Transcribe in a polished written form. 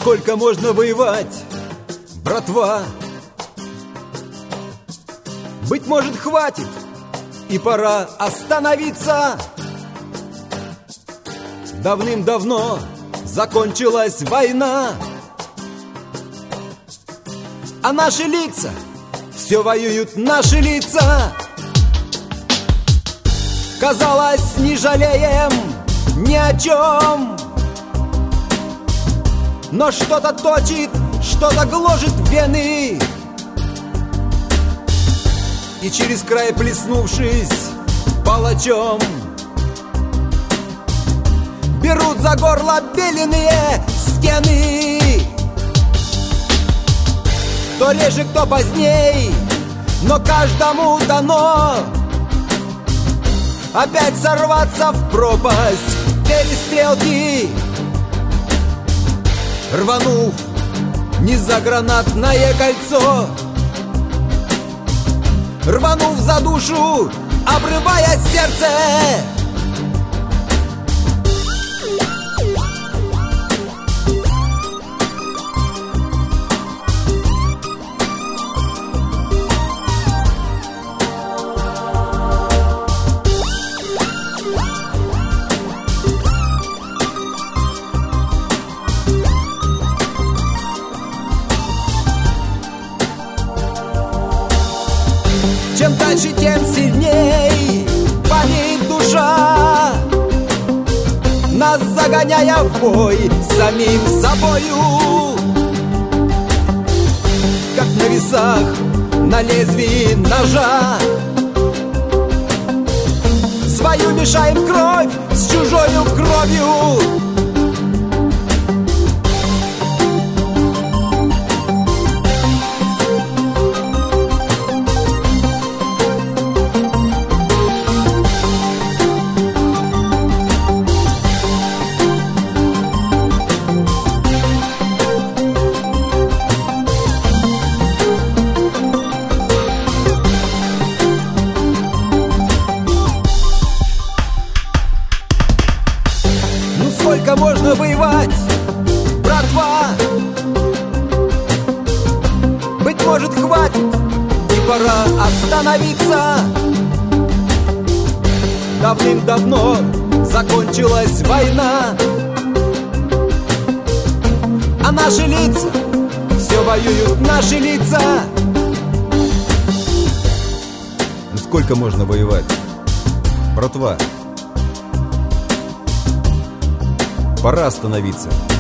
сколько можно воевать, братва? Быть может, хватит, и пора остановиться. Давным-давно закончилась война, а наши лица, все воюют наши лица. Казалось, не жалеем ни о чем, но что-то точит, что-то гложет вены, и через край плеснувшись палачом, берут за горло беленые стены. Кто реже, кто поздней, но каждому дано опять сорваться в пропасть перестрелки, рванув не за гранатное кольцо, рванув за душу, обрывая сердце. Чем дальше, тем сильней палит душа, нас загоняя в бой самим собою. Как на весах, на лезвии ножа, свою мешаем кровь с чужою кровью. Сколько можно воевать, братва? Быть может, хватит, и пора остановиться. Давным-давно закончилась война, а наши лица, все воюют наши лица. Ну сколько можно воевать, братва? Пора остановиться.